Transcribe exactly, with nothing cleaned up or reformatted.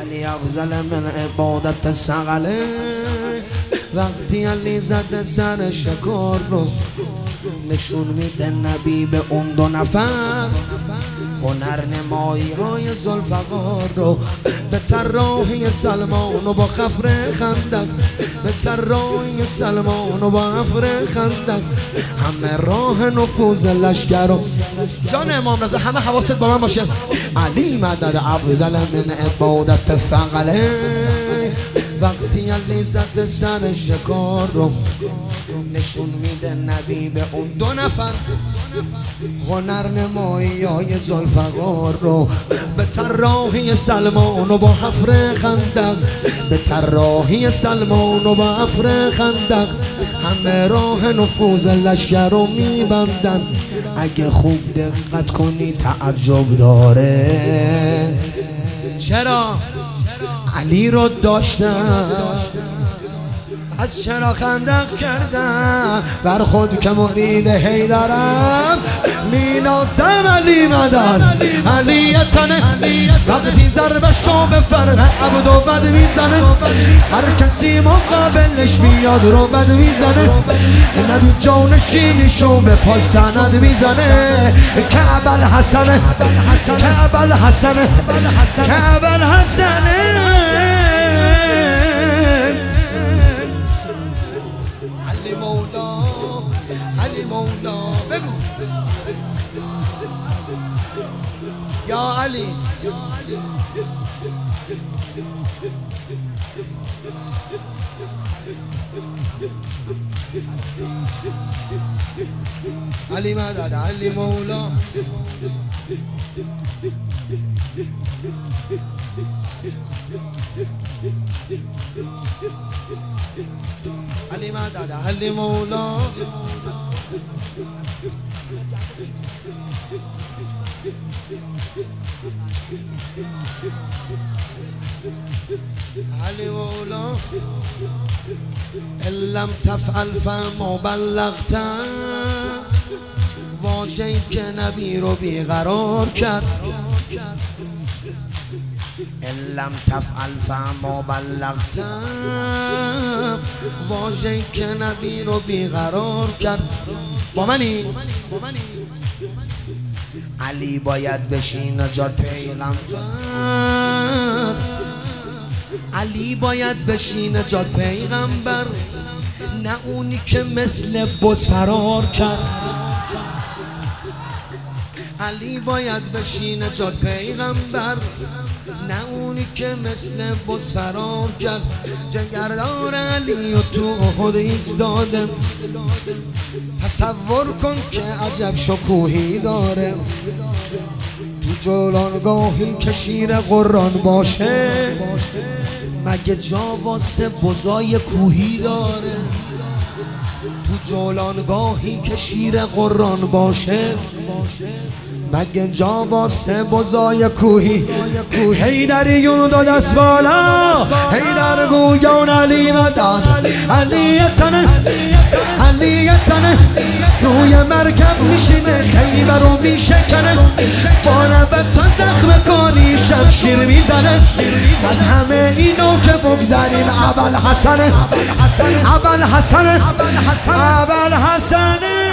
علی افضل من عبادت ثقله. وقتی علی زده سر شکار رو نشون میده نبی به اون دو نفر. هنر نمایی های ذوالفقار رو به طراحی سلمان و با خفر خندق، به طراحی سلمان و با خفر خندق همه راه نفوذ لشکر رو. جان امام رضا همه حواست با من باشه. علی مدد افضل من عبادت ثقله. وقتی علی زده سر شکار رو نشون میده نبی به اون دو نفر. هنر نمایی های ذوالفقار رو به طراحی سلمان و با حفر خندق، به طراحی سلمان و با حفر خندق همه راه نفوذ لشکر رو میبندن. اگه خوب دقت کنی تعجب داره. چرا؟ علی رو داشتن از چرا خندق کردن بر خود که مرید حیدرم مینازم. علی مدد علی تنه وقتی ضربشو به فرق عبد و بد میزنه. هر کسی مقابلش بیاد رو بد میزنه. نبی جانشینیشو به پای سند میزنه. کعب الحسنه کعب الحسنه کعب الحسنه. علی مولا علی مولا بگو یا علی. علی مدد علی مولا. علی مدد علی مولا. علی مولا. لم تفعل فما بلغت. واژه‌ای که نبی رو بیقرار کرد. لم تفعل فما بلغت. واژه‌ای که نبی رو بیقرار کرد. با منی؟ علی باید بشین نجات پیغمبر. علی باید بشین نجات پیغمبر، نه اونی که مثل بز فرار کرد. علی باید بشین نجات پیغمبر، نه اونی که مثل بز فرار کرد. جگردار علی و تو احد ایستاده. تصور کن که عجب شکوهی داره. تو جولانگاهی که شیر قرآن باشه، مگه جا واسه بزای کوهی داره؟ تو جولانگاهی که شیر قرآن باشه، مگه جا واسه بزای کوهی؟ حیدریون دو دست بالا، حیدر گویان علی مدد علی تنه علی تنه. روی مرکب میشینه خیبر رو میشکنه، با نبت تا زخم کنی شمشیر میزنه. از همه اینو که بگذاریم ابوالحسن ابوالحسن ابوالحسن